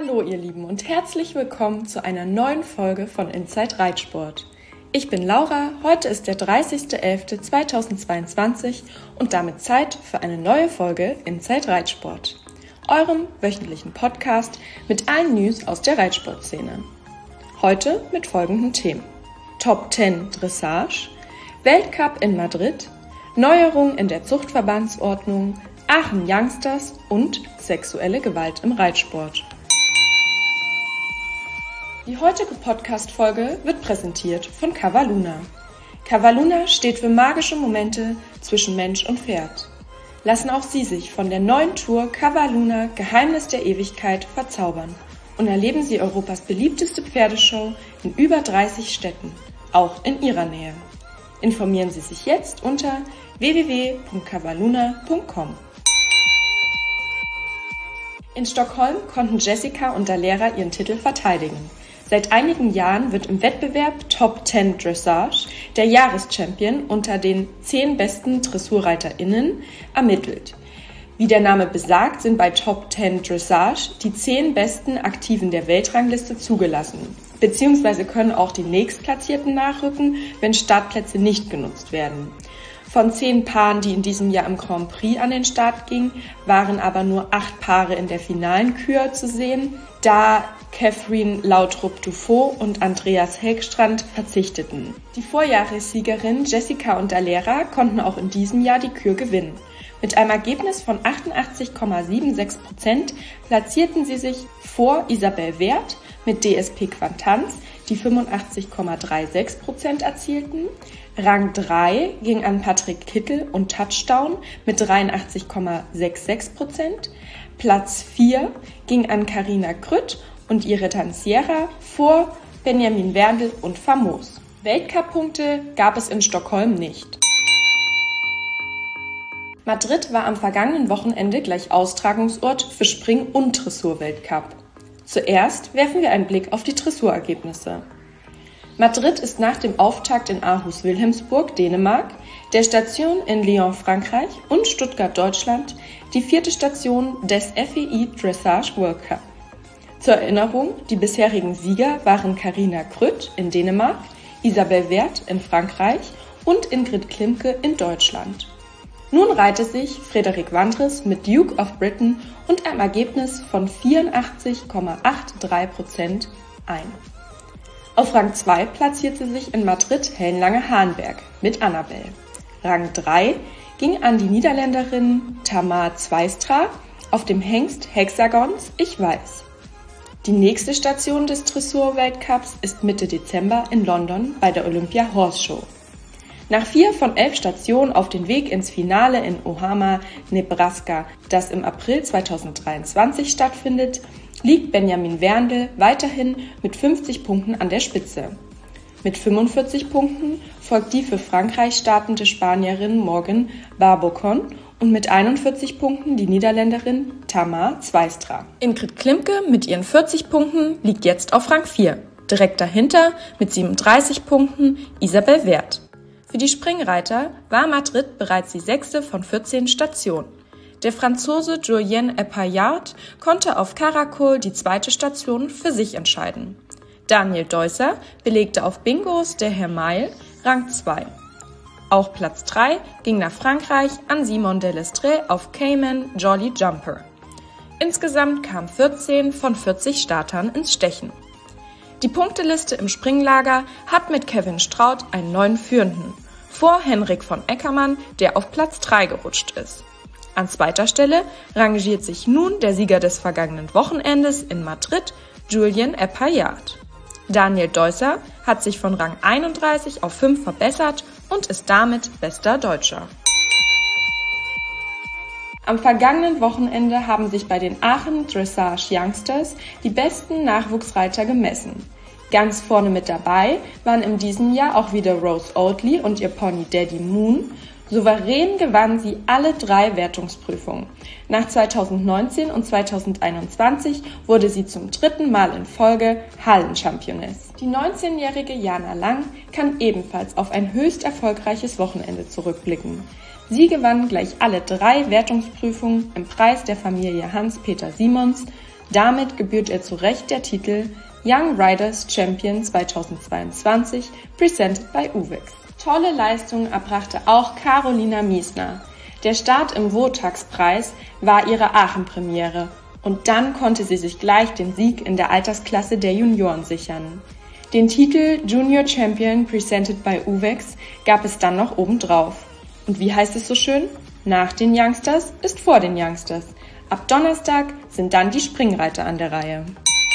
Hallo ihr Lieben und herzlich willkommen zu einer neuen Folge von Inside Reitsport. Ich bin Laura, heute ist der 30.11.2022 und damit Zeit für eine neue Folge Inside Reitsport, eurem wöchentlichen Podcast mit allen News aus der Reitsportszene. Heute mit folgenden Themen: Top 10 Dressage, Weltcup in Madrid, Neuerungen in der Zuchtverbandsordnung, Aachen Youngsters und sexuelle Gewalt im Reitsport. Die heutige Podcast-Folge wird präsentiert von Cavalluna. Cavalluna steht für magische Momente zwischen Mensch und Pferd. Lassen auch Sie sich von der neuen Tour Cavalluna Geheimnis der Ewigkeit verzaubern und erleben Sie Europas beliebteste Pferdeshow in über 30 Städten, auch in Ihrer Nähe. Informieren Sie sich jetzt unter www.cavalluna.com. In Stockholm konnten Jessica und Daléra ihren Titel verteidigen. Seit einigen Jahren wird im Wettbewerb Top 10 Dressage der Jahreschampion unter den 10 besten DressurreiterInnen ermittelt. Wie der Name besagt, sind bei Top 10 Dressage die 10 besten Aktiven der Weltrangliste zugelassen, beziehungsweise können auch die Nächstplatzierten nachrücken, wenn Startplätze nicht genutzt werden. Von 10 Paaren, die in diesem Jahr im Grand Prix an den Start gingen, waren aber nur 8 Paare in der finalen Kür zu sehen, da Catherine Lautrup-Dufaux und Andreas Helgstrand verzichteten. Die Vorjahressiegerin Jessica und Daléra konnten auch in diesem Jahr die Kür gewinnen. Mit einem Ergebnis von 88,76% platzierten sie sich vor Isabelle Wert mit DSP Quantanz, die 85,36% erzielten. Rang 3 ging an Patrick Kittel und Touchdown mit 83,66%. Platz 4 ging an Carina Krütt und ihre Tanziera vor Benjamin Werndl und Famos. Weltcup-Punkte gab es in Stockholm nicht. Madrid war am vergangenen Wochenende gleich Austragungsort für Spring- und Dressur-Weltcup. Zuerst werfen wir einen Blick auf die Dressurergebnisse. Madrid ist nach dem Auftakt in Aarhus-Wilhelmsburg, Dänemark, der Station in Lyon, Frankreich und Stuttgart, Deutschland, die 4. Station des FEI Dressage World Cup. Zur Erinnerung, die bisherigen Sieger waren Carina Krütt in Dänemark, Isabelle Wert in Frankreich und Ingrid Klimke in Deutschland. Nun reihte sich Frederik Wandres mit Duke of Britain und einem Ergebnis von 84,83% ein. Auf Rang 2 platzierte sich in Madrid Hellenlange-Hahnberg mit Annabelle. Rang 3 ging an die Niederländerin Tamar Zwijstra auf dem Hengst Hexagons Ich Weiß. Die nächste Station des Dressur-Weltcups ist Mitte Dezember in London bei der Olympia Horse Show. Nach 4 von 11 Stationen auf den Weg ins Finale in Omaha, Nebraska, das im April 2023 stattfindet, liegt Benjamin Werndl weiterhin mit 50 Punkten an der Spitze. Mit 45 Punkten folgt die für Frankreich startende Spanierin Morgan Barbocon und mit 41 Punkten die Niederländerin Tamar Zwijstra. Ingrid Klimke mit ihren 40 Punkten liegt jetzt auf Rang 4. Direkt dahinter mit 37 Punkten Isabelle Wert. Für die Springreiter war Madrid bereits die 6. von 14 Stationen. Der Franzose Julien Epaillard konnte auf Caracol die 2. Station für sich entscheiden. Daniel Deusser belegte auf Bingos der Hermaille Rang 2. Auch Platz 3 ging nach Frankreich an Simon Delestre auf Cayman Jolly Jumper. Insgesamt kamen 14 von 40 Startern ins Stechen. Die Punkteliste im Springlager hat mit Kevin Straut einen neuen Führenden, vor Henrik von Eckermann, der auf Platz 3 gerutscht ist. An 2. Stelle rangiert sich nun der Sieger des vergangenen Wochenendes in Madrid, Julien Epaillard. Daniel Deusser hat sich von Rang 31 auf 5 verbessert und ist damit bester Deutscher. Am vergangenen Wochenende haben sich bei den Aachen Dressage Youngsters die besten Nachwuchsreiter gemessen. Ganz vorne mit dabei waren in diesem Jahr auch wieder Rose Oatley und ihr Pony Daddy Moon. Souverän gewann sie alle 3 Wertungsprüfungen. Nach 2019 und 2021 wurde sie zum 3. Mal in Folge Hallenchampioness. Die 19-jährige Jana Lang kann ebenfalls auf ein höchst erfolgreiches Wochenende zurückblicken. Sie gewann gleich alle 3 Wertungsprüfungen im Preis der Familie Hans-Peter Simons, Damit gebührt ihr zu Recht der Titel Young Riders Champion 2022, presented by Uvex. Tolle Leistungen erbrachte auch Carolina Miesner. Der Start im Wotax-Preis war ihre Aachen-Premiere und dann konnte sie sich gleich den Sieg in der Altersklasse der Junioren sichern. Den Titel Junior Champion presented by Uvex gab es dann noch obendrauf. Und wie heißt es so schön? Nach den Youngsters ist vor den Youngsters. Ab Donnerstag sind dann die Springreiter an der Reihe.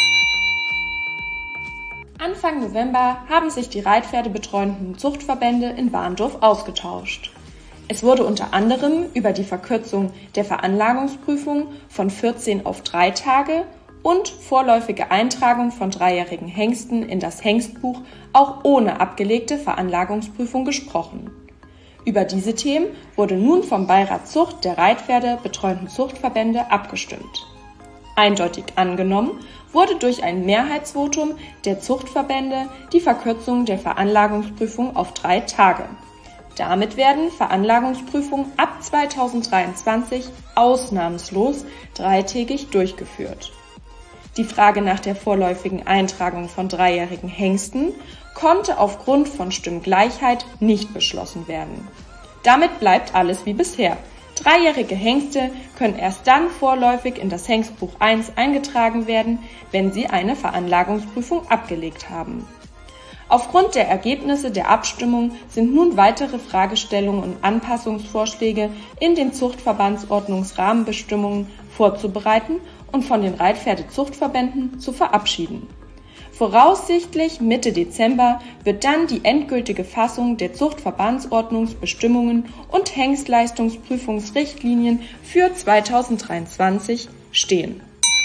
Anfang November haben sich die reitpferdebetreuenden Zuchtverbände in Warndorf ausgetauscht. Es wurde unter anderem über die Verkürzung der Veranlagungsprüfung von 14 auf 3 Tage und vorläufige Eintragung von 3-jährigen Hengsten in das Hengstbuch auch ohne abgelegte Veranlagungsprüfung gesprochen. Über diese Themen wurde nun vom Beirat Zucht der reitpferdebetreuenden Zuchtverbände abgestimmt. Eindeutig angenommen wurde durch ein Mehrheitsvotum der Zuchtverbände die Verkürzung der Veranlagungsprüfung auf 3 Tage. Damit werden Veranlagungsprüfungen ab 2023 ausnahmslos 3-tägig durchgeführt. Die Frage nach der vorläufigen Eintragung von 3-jährigen Hengsten konnte aufgrund von Stimmgleichheit nicht beschlossen werden. Damit bleibt alles wie bisher. 3-jährige Hengste können erst dann vorläufig in das Hengstbuch 1 eingetragen werden, wenn sie eine Veranlagungsprüfung abgelegt haben. Aufgrund der Ergebnisse der Abstimmung sind nun weitere Fragestellungen und Anpassungsvorschläge in den Zuchtverbandsordnungsrahmenbestimmungen vorzubereiten und von den Reitpferdezuchtverbänden zu verabschieden. Voraussichtlich Mitte Dezember wird dann die endgültige Fassung der Zuchtverbandsordnungsbestimmungen und Hengstleistungsprüfungsrichtlinien für 2023 stehen.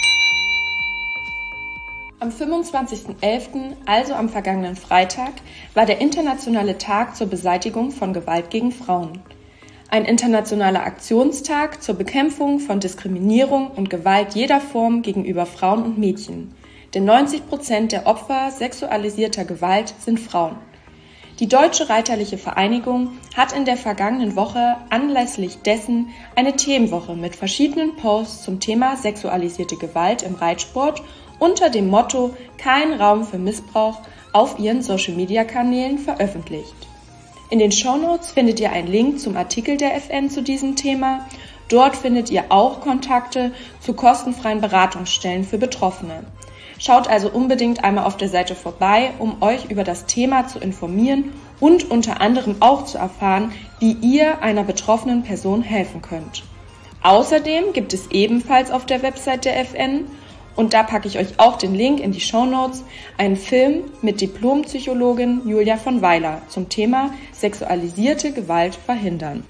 Am 25.11., also am vergangenen Freitag, war der internationale Tag zur Beseitigung von Gewalt gegen Frauen. Ein internationaler Aktionstag zur Bekämpfung von Diskriminierung und Gewalt jeder Form gegenüber Frauen und Mädchen. Denn 90% der Opfer sexualisierter Gewalt sind Frauen. Die Deutsche Reiterliche Vereinigung hat in der vergangenen Woche anlässlich dessen eine Themenwoche mit verschiedenen Posts zum Thema sexualisierte Gewalt im Reitsport unter dem Motto „Kein Raum für Missbrauch“ auf ihren Social-Media-Kanälen veröffentlicht. In den Shownotes findet ihr einen Link zum Artikel der FN zu diesem Thema. Dort findet ihr auch Kontakte zu kostenfreien Beratungsstellen für Betroffene. Schaut also unbedingt einmal auf der Seite vorbei, um euch über das Thema zu informieren und unter anderem auch zu erfahren, wie ihr einer betroffenen Person helfen könnt. Außerdem gibt es ebenfalls auf der Website der FN, und da packe ich euch auch den Link in die Shownotes, einen Film mit Diplompsychologin Julia von Weiler zum Thema sexualisierte Gewalt verhindern.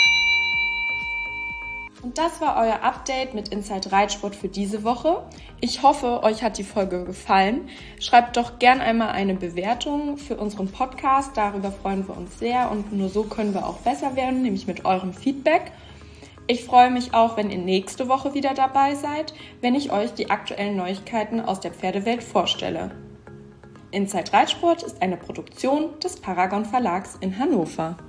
Und das war euer Update mit Inside Reitsport für diese Woche. Ich hoffe, euch hat die Folge gefallen. Schreibt doch gern einmal eine Bewertung für unseren Podcast. Darüber freuen wir uns sehr und nur so können wir auch besser werden, nämlich mit eurem Feedback. Ich freue mich auch, wenn ihr nächste Woche wieder dabei seid, wenn ich euch die aktuellen Neuigkeiten aus der Pferdewelt vorstelle. Inside Reitsport ist eine Produktion des Paragon Verlags in Hannover.